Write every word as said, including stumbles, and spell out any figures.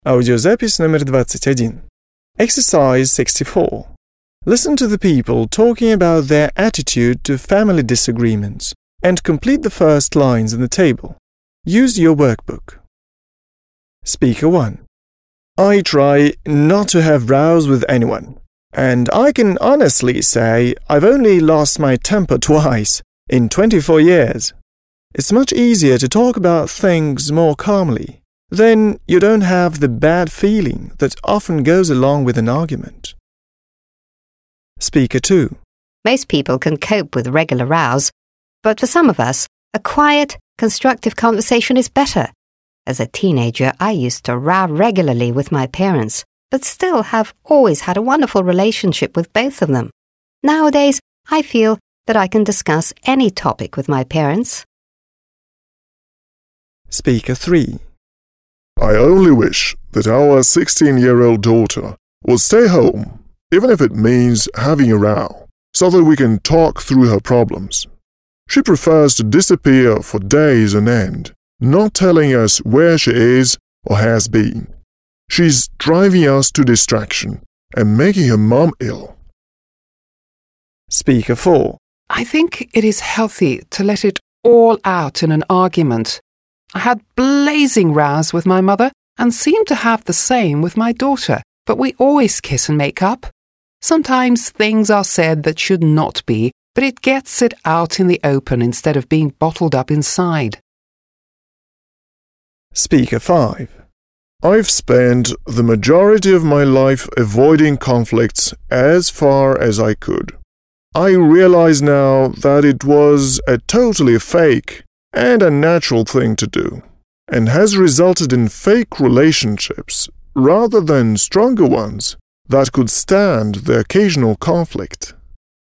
Аудиозапись номер двадцать один. Exercise sixty-four. Listen to the people talking about their attitude to family disagreements and complete the first lines in the table. Use your workbook. Speaker one. I try not to have rows with anyone, and I can honestly say I've only lost my temper twice in twenty-four years. It's much easier to talk about things more calmly. Then you don't have the bad feeling that often goes along with an argument. Speaker two. Most people can cope with regular rows, but for some of us, a quiet, constructive conversation is better. As a teenager, I used to row regularly with my parents, but still have always had a wonderful relationship with both of them. Nowadays, I feel that I can discuss any topic with my parents. Speaker three. I only wish that our sixteen-year-old daughter would stay home, even if it means having a row, so that we can talk through her problems. She prefers to disappear for days on end, not telling us where she is or has been. She's driving us to distraction and making her mom ill. Speaker four. I think it is healthy to let it all out in an argument. I had blazing rows with my mother and seem to have the same with my daughter, but we always kiss and make up. Sometimes things are said that should not be, but it gets it out in the open instead of being bottled up inside. Speaker five. I've spent the majority of my life avoiding conflicts as far as I could. I realize now that it was a totally fake and a natural thing to do, and has resulted in fake relationships rather than stronger ones that could stand the occasional conflict.